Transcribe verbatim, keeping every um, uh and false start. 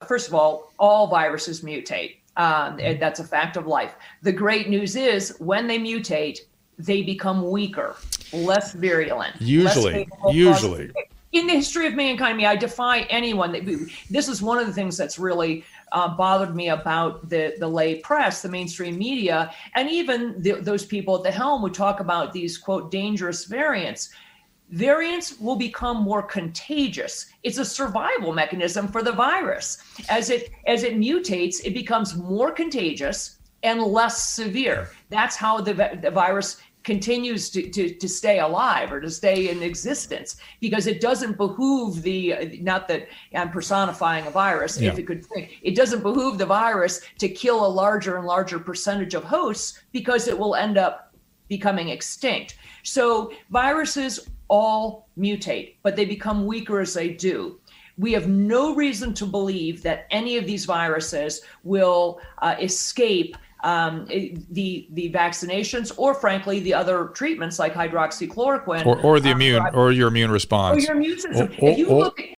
first of all, all viruses mutate. Um, and that's a fact of life. The great news is when they mutate, they become weaker, less virulent. Usually, less capable, usually. Positive. In the history of mankind, I mean, I defy anyone. That, this is one of the things that's really uh, bothered me about the, the lay press, the mainstream media, and even the, those people at the helm who talk about these, quote, dangerous variants. Variants will become more contagious. It's a survival mechanism for the virus. As it as it mutates, it becomes more contagious and less severe. That's how the, the virus continues to, to, to stay alive or to stay in existence, because it doesn't behoove the, not that I'm personifying a virus, yeah. if it could think, it doesn't behoove the virus to kill a larger and larger percentage of hosts, because it will end up becoming extinct. So viruses all mutate, but they become weaker as they do. We have no reason to believe that any of these viruses will uh, escape um, the the vaccinations, or frankly, the other treatments like hydroxychloroquine, or, or the uh, immune, or your immune response, or your immune system. Or, or, if you or, look at